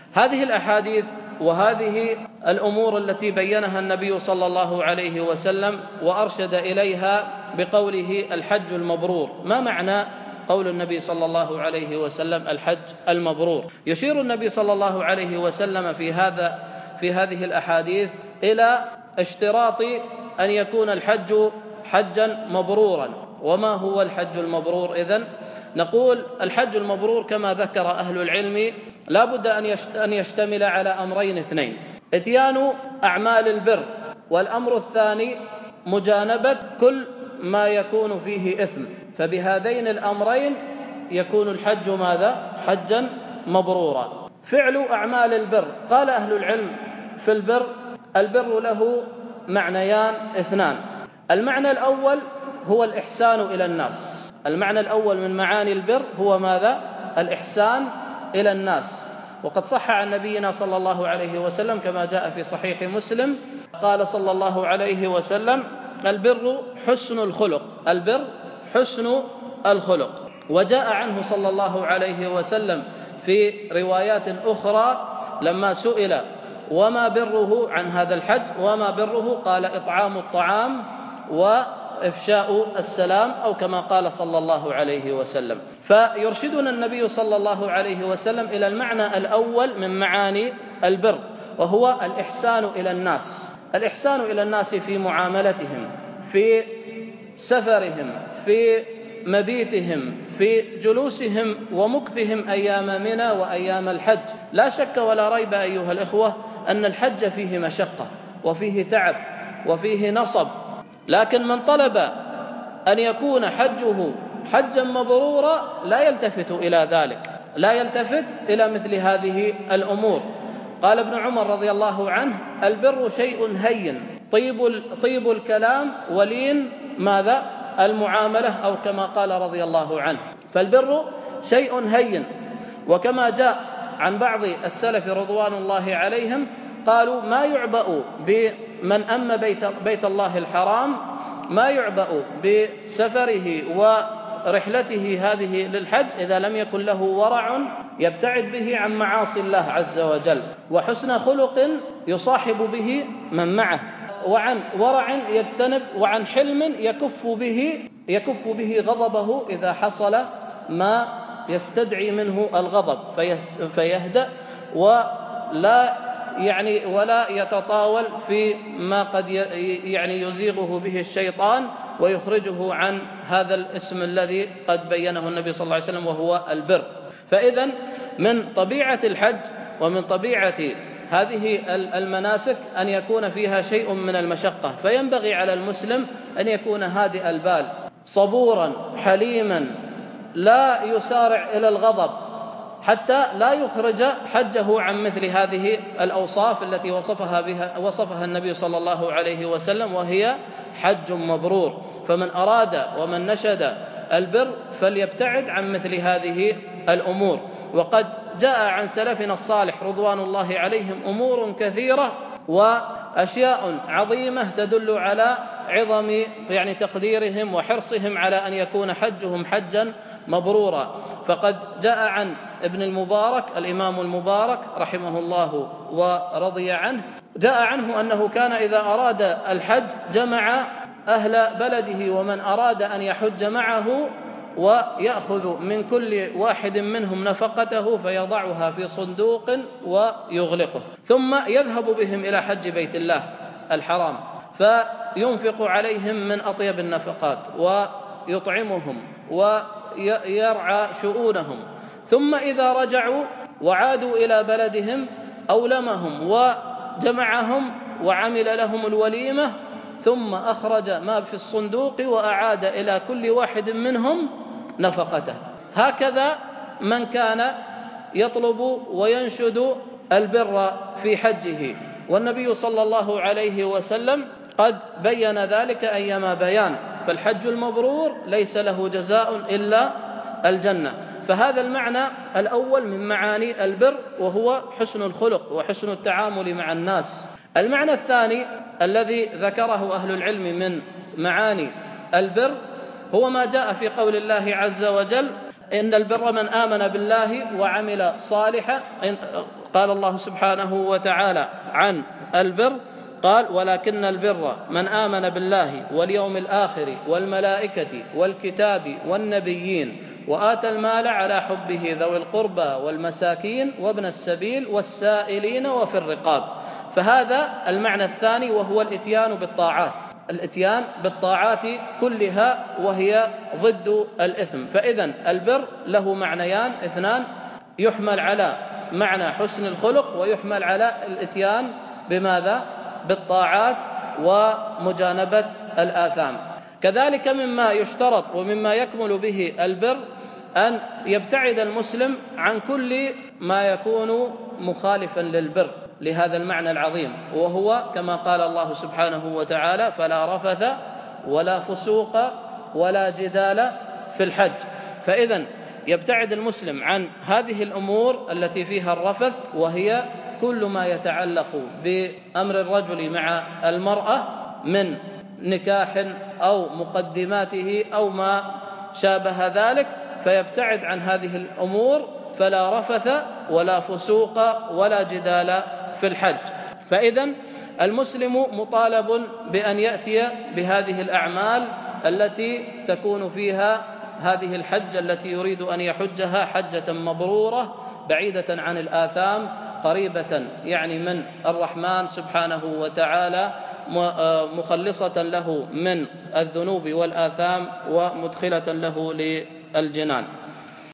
هذه الأحاديث وهذه الأمور التي بينها النبي صلى الله عليه وسلم وأرشد إليها بقوله الحج المبرور. ما معنى قول النبي صلى الله عليه وسلم الحج المبرور؟ يشير النبي صلى الله عليه وسلم في هذه الأحاديث إلى اشتراط أن يكون الحج حجا مبرورا. وما هو الحج المبرور إذن؟ نقول الحج المبرور كما ذكر أهل العلم لا بد أن يشتمل على أمرين اثنين: إتيان أعمال البر، والأمر الثاني مجانبة كل ما يكون فيه إثم. فبهذين الأمرين يكون الحج ماذا؟ حجا مبرورا. فعل أعمال البر، قال أهل العلم في البر له معنيان اثنان. المعنى الأول هو الإحسان إلى الناس. المعنى الأول من معاني البر هو ماذا؟ الإحسان إلى الناس. وقد صح عن نبينا صلى الله عليه وسلم كما جاء في صحيح مسلم قال صلى الله عليه وسلم: البر حسن الخلق. البر حسن الخلق. وجاء عنه صلى الله عليه وسلم في روايات أخرى لما سئل وما بره عن هذا الحج وما بره، قال: إطعام الطعام وإفشاء السلام، أو كما قال صلى الله عليه وسلم. فيرشدنا النبي صلى الله عليه وسلم إلى المعنى الأول من معاني البر، وهو الإحسان إلى الناس. الإحسان إلى الناس في معاملتهم، في سفرهم، في مبيتهم، في جلوسهم ومكثهم أيام منى وأيام الحج. لا شك ولا ريب أيها الإخوة أن الحج فيه مشقة وفيه تعب وفيه نصب، لكن من طلب أن يكون حجه حجا مبرورا لا يلتفت إلى ذلك، لا يلتفت إلى مثل هذه الأمور. قال ابن عمر رضي الله عنه: البر شيء هين، طيب الكلام ولين ماذا؟ المعاملة، أو كما قال رضي الله عنه. فالبر شيء هين. وكما جاء عن بعض السلف رضوان الله عليهم قالوا: ما يعبأ بمن أم بيت الله الحرام، ما يعبأ بسفره ورحلته هذه للحج إذا لم يكن له ورع يبتعد به عن معاصي الله عز وجل، وحسن خلق يصاحب به من معه، وعن ورع يجتنب، وعن حلم يكف به غضبه إذا حصل ما يستدعي منه الغضب فيهدأ، ولا يتطاول في ما قد يزيغه به الشيطان ويخرجه عن هذا الاسم الذي قد بينه النبي صلى الله عليه وسلم وهو البر. فإذن من طبيعة الحج ومن طبيعة هذه المناسك أن يكون فيها شيء من المشقة، فينبغي على المسلم أن يكون هادئ البال صبورا حليما، لا يسارع إلى الغضب حتى لا يخرج حجه عن مثل هذه الأوصاف التي وصفها النبي صلى الله عليه وسلم، وهي حج مبرور. فمن أراد ومن نشد البر فليبتعد عن مثل هذه الأمور. وقد جاء عن سلفنا الصالح رضوان الله عليهم أمور كثيرة وأشياء عظيمة تدل على عظم تقديرهم وحرصهم على أن يكون حجهم حجا مبرورا. فقد جاء عن ابن المبارك الإمام المبارك رحمه الله ورضي عنه، جاء عنه أنه كان إذا أراد الحج جمع أهل بلده ومن أراد أن يحج معه، ويأخذ من كل واحد منهم نفقته فيضعها في صندوق ويغلقه، ثم يذهب بهم إلى حج بيت الله الحرام فينفق عليهم من أطيب النفقات ويطعمهم ويرعى شؤونهم. ثم إذا رجعوا وعادوا إلى بلدهم أولمهم وجمعهم وعمل لهم الوليمة، ثم أخرج ما في الصندوق وأعاد إلى كل واحد منهم نفقته. هكذا من كان يطلب وينشد البر في حجه، والنبي صلى الله عليه وسلم قد بين ذلك أيما بيان. فالحج المبرور ليس له جزاء إلا الجنة. فهذا المعنى الأول من معاني البر، وهو حسن الخلق وحسن التعامل مع الناس. المعنى الثاني الذي ذكره أهل العلم من معاني البر هو ما جاء في قول الله عز وجل: إن البر من آمن بالله وعمل صالحا. قال الله سبحانه وتعالى عن البر قال: ولكن البر من آمن بالله واليوم الآخر والملائكة والكتاب والنبيين وآتى المال على حبه ذوي القربى والمساكين وابن السبيل والسائلين وفي الرقاب. فهذا المعنى الثاني، وهو الإتيان بالطاعات، الإتيان بالطاعات كلها وهي ضد الإثم. فإذن البر له معنيان اثنان، يحمل على معنى حسن الخلق ويحمل على الإتيان بماذا؟ بالطاعات ومجانبة الآثام. كذلك مما يشترط ومما يكمل به البر أن يبتعد المسلم عن كل ما يكون مخالفا للبر لهذا المعنى العظيم، وهو كما قال الله سبحانه وتعالى: فلا رفث ولا فسوق ولا جدال في الحج. فإذن يبتعد المسلم عن هذه الأمور التي فيها الرفث، وهي كل ما يتعلق بأمر الرجل مع المرأة من نكاح أو مقدماته أو ما شابه ذلك، فيبتعد عن هذه الأمور، فلا رفث ولا فسوق ولا جدال في الحج. فإذن المسلم مطالب بأن يأتي بهذه الأعمال التي تكون فيها هذه الحجة التي يريد أن يحجها حجة مبرورة بعيدة عن الآثام، قريبة يعني من الرحمن سبحانه وتعالى، مخلصة له من الذنوب والآثام ومدخلة له للجنان.